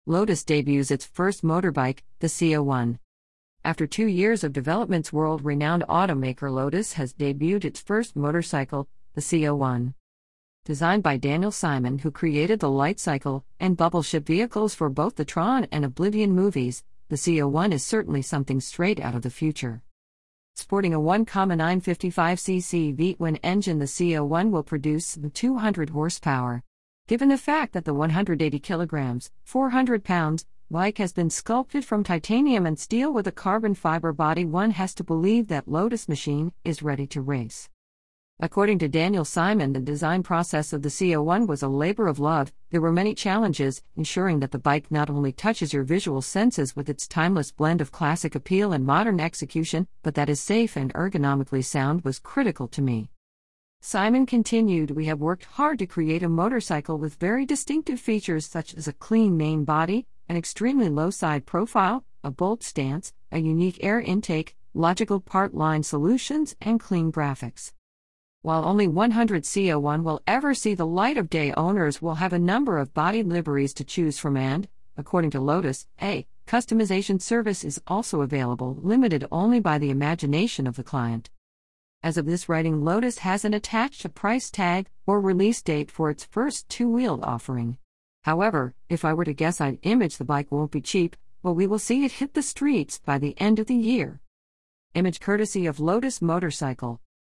Lotus debuts its first motorbike, the CO1. After 2 years of developments, world-renowned automaker Lotus has debuted its first motorcycle, the CO1. Designed by Daniel Simon, who created the Light Cycle and Bubble Ship vehicles for both the Tron and Oblivion movies, the CO1 is certainly something straight out of the future. Sporting a 1,955cc V-twin engine, the CO1 will produce 200 horsepower. Given the fact that the 180 kilograms, 400 pounds, bike has been sculpted from titanium and steel with a carbon fiber body, one has to believe that Lotus machine is ready to race. According to Daniel Simon, the design process of the CO1 was a labor of love. There were many challenges, ensuring that the bike not only touches your visual senses with its timeless blend of classic appeal and modern execution, but that is safe and ergonomically sound was critical to me. Simon continued, "We have worked hard to create a motorcycle with very distinctive features such as a clean main body, an extremely low side profile, a bolt stance, a unique air intake, logical part line solutions, and clean graphics." While only 100 CO1 will ever see the light of day, owners will have a number of body liveries to choose from, and, according to Lotus, a customization service is also available, limited only by the imagination of the client. As of this writing, Lotus hasn't attached a price tag or release date for its first two-wheeled offering. However, if I were to guess, I'd image the bike won't be cheap, but we will see it hit the streets by the end of the year. Image courtesy of Lotus Motorcycle.